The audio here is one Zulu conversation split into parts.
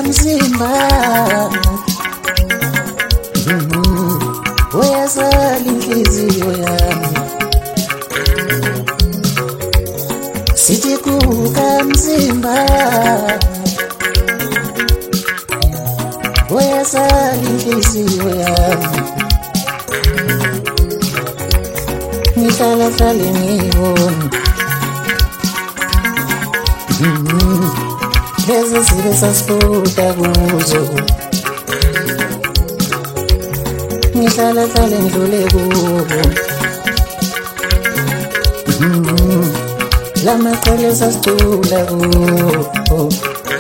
mzimba uyazala inhliziyo yami sithi kuka mzimba uyazala inhliziyo yami ngihlala ngibona lezi zibe sasifuda kuzo ngihlala ngidlule kubo lamacele sasicula kubo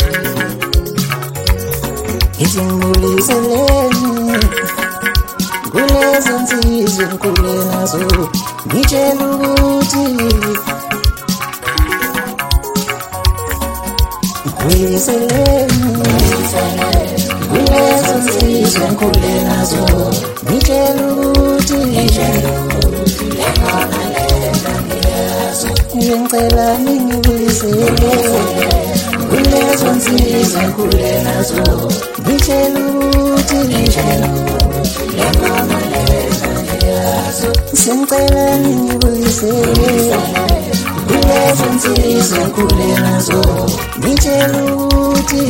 ngithi ngibuliseleni kulezo nsizwa engikhule nazo ngitshela ukuthi ngibuliseleni kulezo nsizwa engikhule nazo ngitshela ukuthi ngicela ningibulisele kulezo nsizwa engikhule nazo ngitshela ukuthi sengicela ningibulisele kulezo nsizwa engikhule nazo ngitshela ukuthi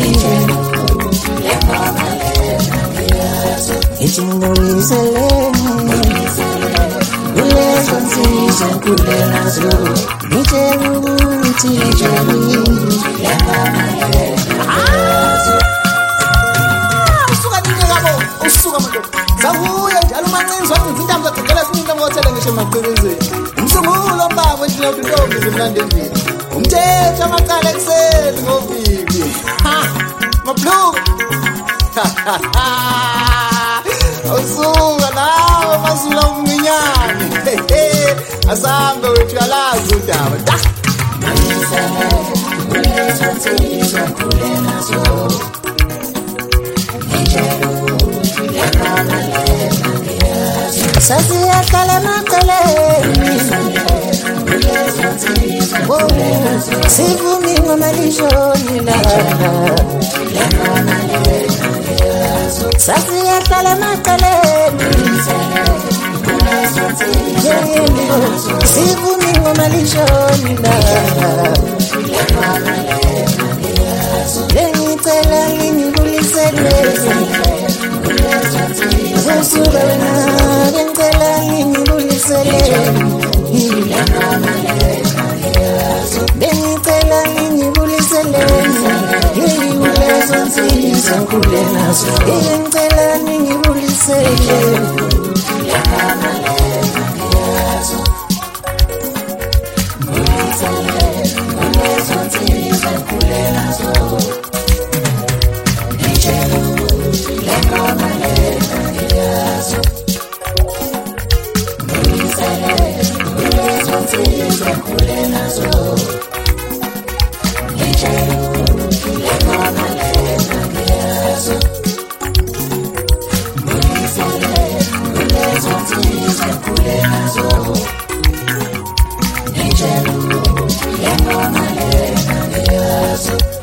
ngithi ngibuliseleni kulezo nsizwa engikhule nazo ngitshela ukuthi usuka manje sabuya njalo umancinzi wathi intambo zagcela sintambo wathela ngisho emaqhekezeni umsungulo baba nje lo ntombi zimnandi endini umthetho amaqala ekseni ngovivi mabhlungu usuka nawe masula umnginyane asambe wethu yalazi udaba sasiyahlala emaceleni sivumi ngomalishoni langa sasiyahlala emaceleni sivumi ngomalishoni langa lengicela ngingibulisele usuka wena ngicela ngingibulisele bengicela ngingibulisele kulezo nsizwa engikhule nazo ngicela ngingibulisele Angel,